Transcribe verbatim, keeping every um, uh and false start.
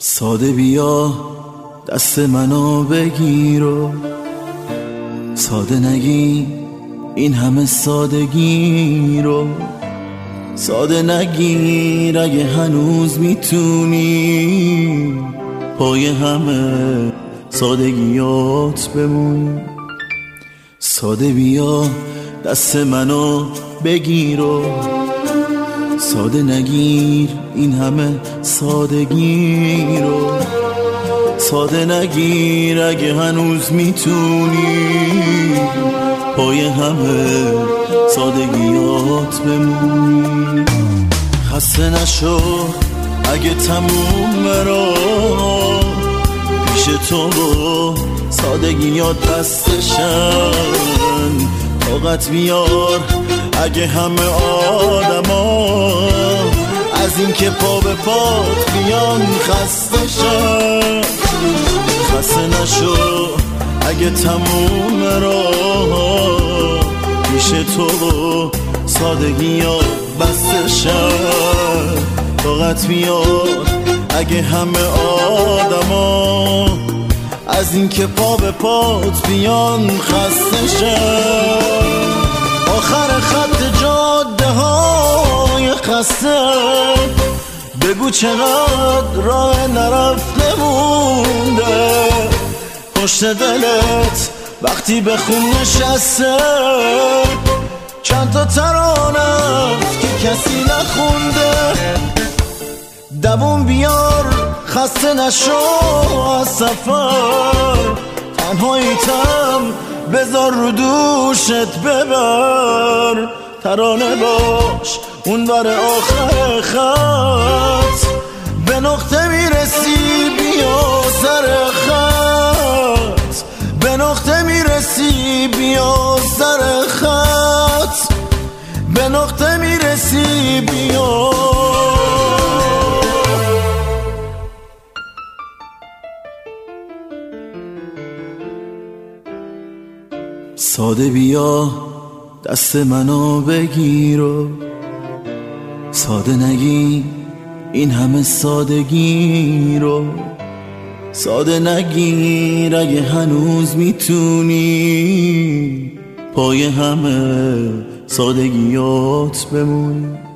ساده بیا دست منو بگیر و ساده نگی این همه سادگی رو. ساده نگیر اگه هنوز میتونی پای همه سادگیات بمونی. ساده بیا دست منو بگیر و ساده نگیر این همه سادگی رو. ساده نگیر اگه هنوز میتونی پای همه سادگیات بمونی. خسته نشو اگه تموم راه پیش تو و سادگیات دستشن. طاقت بیار اگه همه آدما از این که پا به پات بیان خسته شن. خسته نشو اگه تموم راه پیش تو و سادگیات بسته شن. طاقت بیار اگه همه آدما از این که پا به پات بیان خسته شن. آخر خط جاده های خسته بگو چقدر راه نرفته مونده. پشت دلت وقتی به خون نشسته چند تا ترانه که کسی نخونده. دووم بیار خسته نشو از سفر. تنهاییتم بذار رو دوشت ببر. ترانه باش اون بر آخر خط به نقطه میرسی بیا سر خط. به نقطه میرسی بیا سر خط. به نقطه میرسی بیا. ساده بیا دست منو بگیر و ساده نگی این همه سادگی رو. ساده نگیر اگه هنوز میتونی پای همه سادگیات بمونی.